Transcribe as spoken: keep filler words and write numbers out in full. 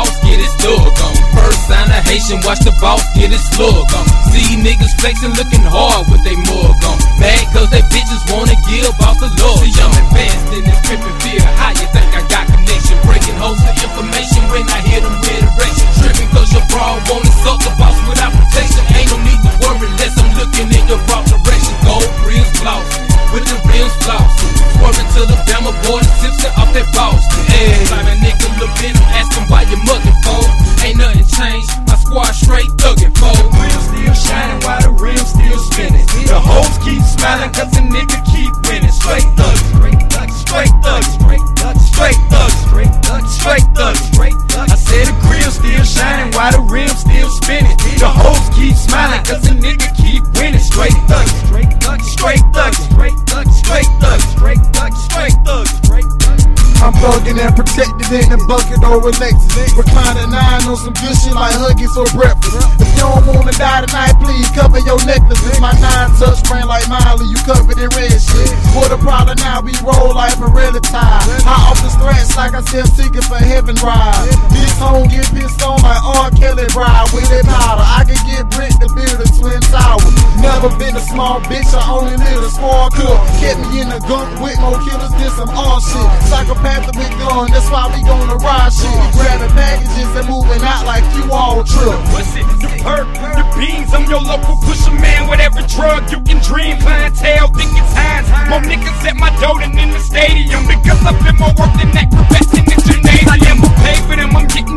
boss get his slug on. First sign of Haitian, watch the boss get his slug on. See niggas flexing, looking hard with they mug on. Mad cause they bitches wanna give off the love. See, I'm advanced in this trippin' field. How you think I got connection? Breaking holes for information when I hear them with erection. Trippin' cause your broad wanna suck the boss without protection. Ain't no need to worry unless I'm looking in your broad direction. Gold rims floss, with the rims floss. Swerving to the Bama boy, tipsing off that boss. Hey, like a nigga look in him, ask him why you mugging for. Ain't nothing changed, my squad straight thuggin' for. The wheels still shining while the rims still spinning. The hoes keep smiling cause the nigga keep winning. Straight thugs, straight thugs, straight thugs, straight thugs, straight thugs, straight thugs, straight thugs. I said the grill still shining while the rims still spinning. The hoes keep smiling cause the nigga keep winning. Straight thugs, straight thugs, straight thugs, straight thugs, straight thugs, straight thugs, straight thugs, straight thugs. I'm thuggin' and protected in the bucket over Lexus. Reclining nine on some good shit like Huggies for breakfast. If you don't wanna die tonight, please cover your necklace. It's my nine touch brand like Miley, you covered in red shit. What a problem now, we roll like Pirelli tie. High off the scratch like I still seeking for heaven ride. This home get pissed on like R. Kelly bride with that powder. I can get brick to build a twin tower. Never been a small bitch, I only live a small cook. Kept me in the gunk with more killers than some all shit. Psychopath with gun, that's why we gonna ride shit. We grabbing packages and moving out like you all trip. Pussy, the perk, the beans, I'm your local pusher man with every drug you can dream. Clientele, think it's hands. More niggas at my door than in the stadium because I put more work than that professing in the gymnasium. I am a pay for them, I'm getting